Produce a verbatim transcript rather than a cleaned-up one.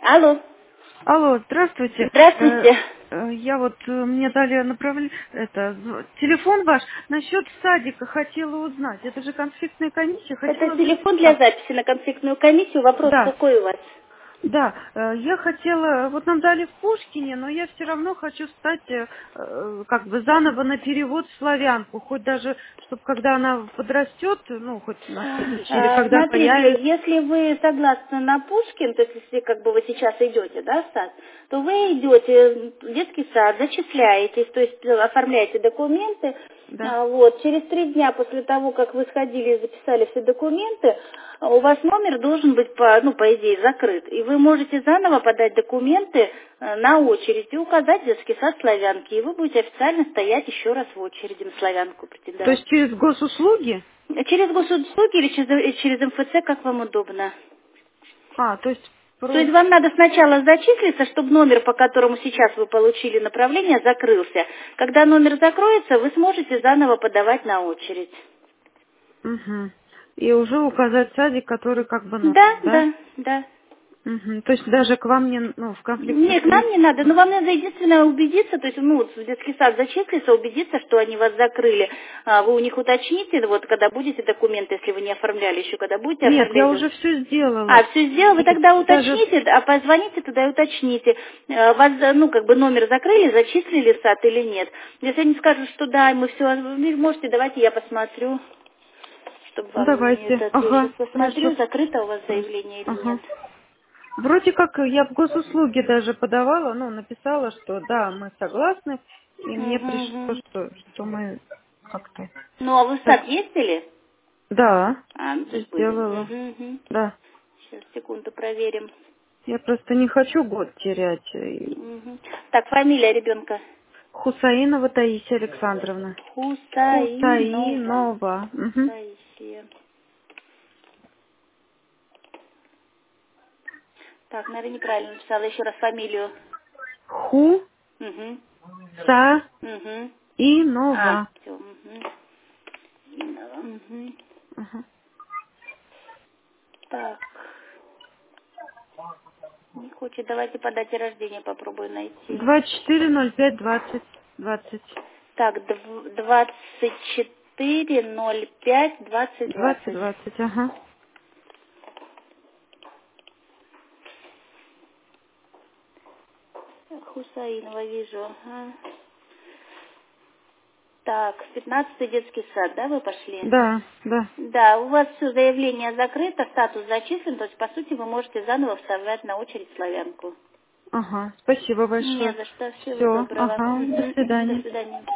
Алло. Алло, здравствуйте. Э, Здравствуйте. э, Я вот, э, мне дали направление, это, з- телефон ваш, насчет садика хотела узнать. Это же конфликтная комиссия, Это хотела телефон для записаться. записи на конфликтную комиссию. Вопрос Да, какой у вас? да, э, я хотела, вот нам дали в Пушкине, но я все равно хочу стать, э, э, как бы заново на перевод в славянку, хоть даже, чтобы когда она подрастет, ну, хоть на следующий, или А, когда Смотрите, появится. если вы согласны на Пушкин, то есть если как бы вы сейчас идете, да, в сад, то вы идете в детский сад, зачисляетесь, то есть э, оформляете документы. Да. А, Вот, через три дня после того, как вы сходили и записали все документы, а, у вас номер должен быть, по, ну, по идее, закрыт. И вы можете заново подать документы э, на очередь и указать детский сад славянки. И вы будете официально стоять еще раз в очереди на славянку То претендовать. есть через госуслуги? Через госуслуги или через, через МФЦ, как вам удобно. А, то есть То есть просто... вам надо сначала зачислиться, чтобы номер, по которому сейчас вы получили направление, закрылся. Когда номер закроется, вы сможете заново подавать на очередь. Угу. И уже указать садик, который как бы Да, нужен, да? да, да. Угу. То есть даже к вам не, ну, в конфликтную Нет, нам не комиссию. надо, но вам надо единственное убедиться, то есть, ну, вот в детский сад зачислиться, убедиться, что они вас закрыли. А, Вы у них уточните, вот, когда будете документы, если вы не оформляли еще, когда будете Нет, я оформлять. уже все А, сделала. все сделал, вы И тогда даже... уточните, а позвоните туда и уточните, э, вас, э, ну, как бы номер закрыли, зачислили в сад или нет. Если они скажут, что да, мы все, вы можете, давайте я посмотрю, чтобы Ну, вам не давайте. этот, я сейчас Ага. Я посмотрю, сейчас... закрыто у вас заявление или нет. Ага. Вроде как я в госуслуги даже подавала, ну, написала, что да, мы согласны, и мне Угу, пришло, угу. что, что мы как-то... Ну, а вы в сад ездили? Да, А, ну, то все есть были. сделала. Угу, угу. Да. Сейчас, секунду, проверим. Я просто не хочу год терять. И Угу. Так, фамилия ребенка? Хусаинова Таисия Александровна. Хусаинова. Хусаинова. Угу. Таисия. Так, наверное, неправильно написала. Еще раз фамилию. Угу. Угу. А, Хусаинова. все. Угу. Угу. Ага. Так, не хочет. Давайте по дате рождения попробую найти. двадцать четыре ноль пять двадцать двадцать. Так, дв- двадцать четыре ноль пять двадцать двадцать двадцать. двадцать, ага. Хусаинова вижу. Ага. Так, пятнадцатый детский сад, да, вы пошли? Да, да. Да, у вас все заявление закрыто, статус зачислен, то есть, по сути, вы можете заново вставлять на очередь славянку. Ага. Спасибо Не большое. за что, всего Все, доброго. ага. До Мгм. До свидания. свидания.